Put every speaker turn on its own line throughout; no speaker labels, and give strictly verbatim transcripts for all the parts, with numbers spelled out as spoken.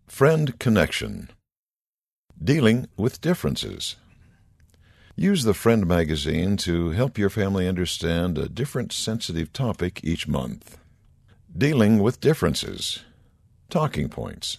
Friend Connection. Dealing with differences. Use the Friend magazine to help your family understand a different sensitive topic each month. Dealing with differences. Talking points.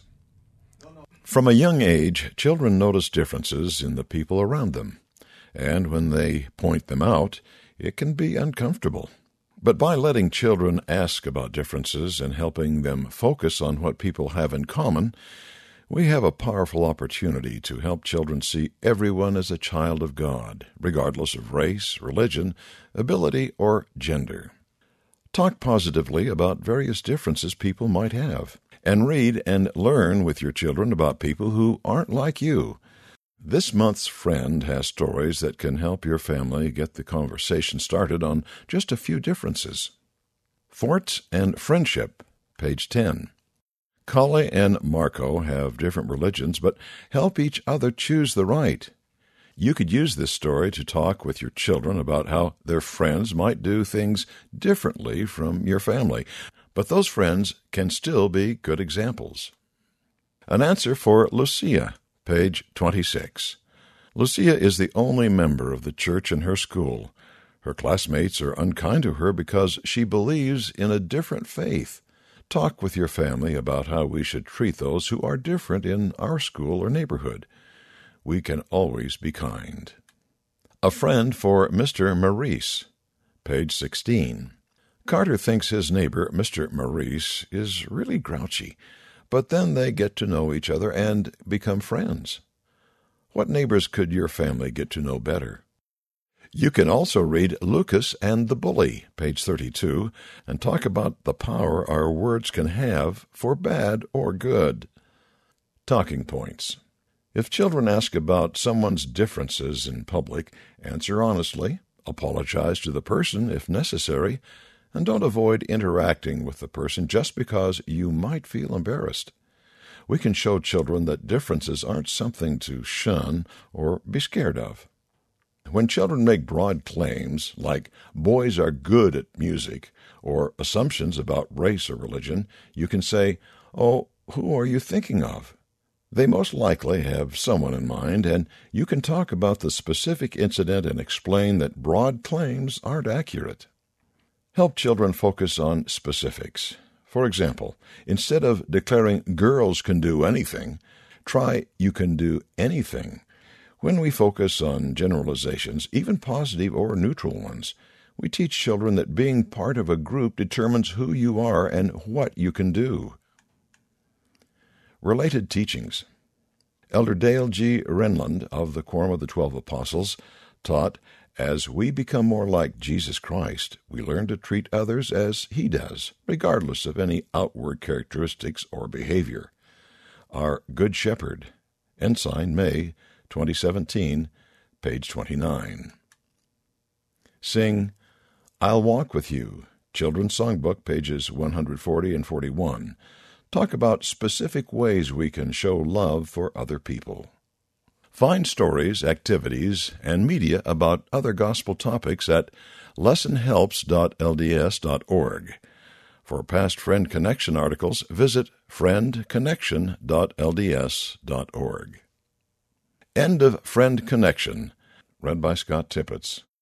From a young age, children notice differences in the people around them, and when they point them out, it can be uncomfortable. But by letting children ask about differences and helping them focus on what people have in common, we have a powerful opportunity to help children see everyone as a child of God, regardless of race, religion, ability, or gender. Talk positively about various differences people might have, and read and learn with your children about people who aren't like you. This month's Friend has stories that can help your family get the conversation started on just a few differences. Forts and Friendship, page ten. Kali and Marco have different religions, but help each other choose the right. You could use this story to talk with your children about how their friends might do things differently from your family, but those friends can still be good examples. An answer for Lucia, page twenty-six. Lucia is the only member of the church in her school. Her classmates are unkind to her because she believes in a different faith. Talk with your family about how we should treat those who are different in our school or neighborhood. We can always be kind. A friend for Mister Maurice, page sixteen. Carter thinks his neighbor, Mister Maurice, is really grouchy, but then they get to know each other and become friends. What neighbors could your family get to know better? You can also read Lucas and the Bully, page thirty-two, and talk about the power our words can have for bad or good. Talking points. If children ask about someone's differences in public, answer honestly, apologize to the person if necessary, and don't avoid interacting with the person just because you might feel embarrassed. We can show children that differences aren't something to shun or be scared of. When children make broad claims, like boys are good at music, or assumptions about race or religion, you can say, "Oh, who are you thinking of?" They most likely have someone in mind, and you can talk about the specific incident and explain that broad claims aren't accurate. Help children focus on specifics. For example, instead of declaring girls can do anything, try you can do anything. When we focus on generalizations, even positive or neutral ones, we teach children that being part of a group determines who you are and what you can do. Related teachings. Elder Dale G. Renlund of the Quorum of the Twelve Apostles taught, as we become more like Jesus Christ, we learn to treat others as He does, regardless of any outward characteristics or behavior. Our Good Shepherd, Ensign, May twenty seventeen, page twenty-nine. Sing I'll Walk With You, Children's Songbook, pages one forty and forty-one. Talk about specific ways we can show love for other people. Find stories, activities, and media about other gospel topics at lesson helps dot l d s dot org. For past Friend Connection articles, visit friend connection dot l d s dot org. End of Friend Connection, read by Scott Tippett.